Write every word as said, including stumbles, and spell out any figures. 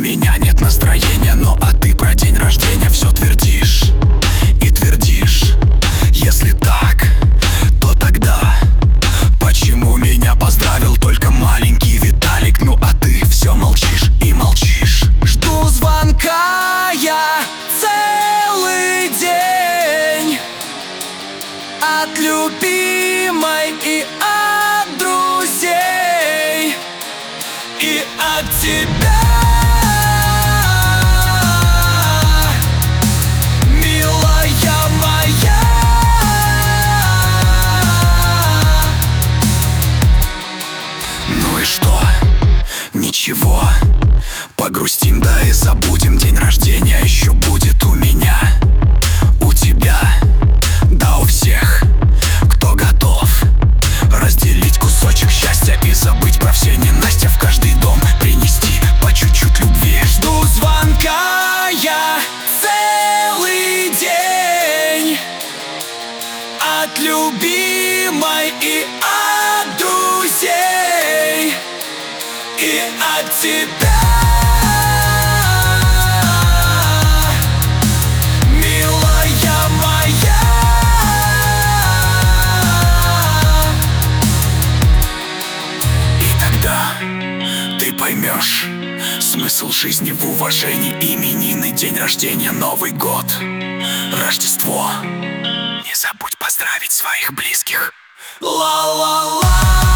меня нет настроения, но а ты про день рождения все твердишь и твердишь. Если так, то тогда почему меня поздравил только маленький Виталик? Ну а ты все молчишь и молчишь. Жду звонка я целый день от любимой и от друзей, и от тебя, милая моя. Ну и что? Ничего, погрустим, да и забудем. День рождения еще будет у меня, у тебя, да у всех, кто готов разделить кусочек счастья и забыть про все ненастья. В каждый дом принести по чуть-чуть любви. Жду звонка я целый день от любимой и от друзей, и от тебя, милая моя. И тогда ты поймешь смысл жизни в уважении. Именины, день рождения, Новый год, Рождество. Не забудь поздравить своих близких. Ла-ла-ла.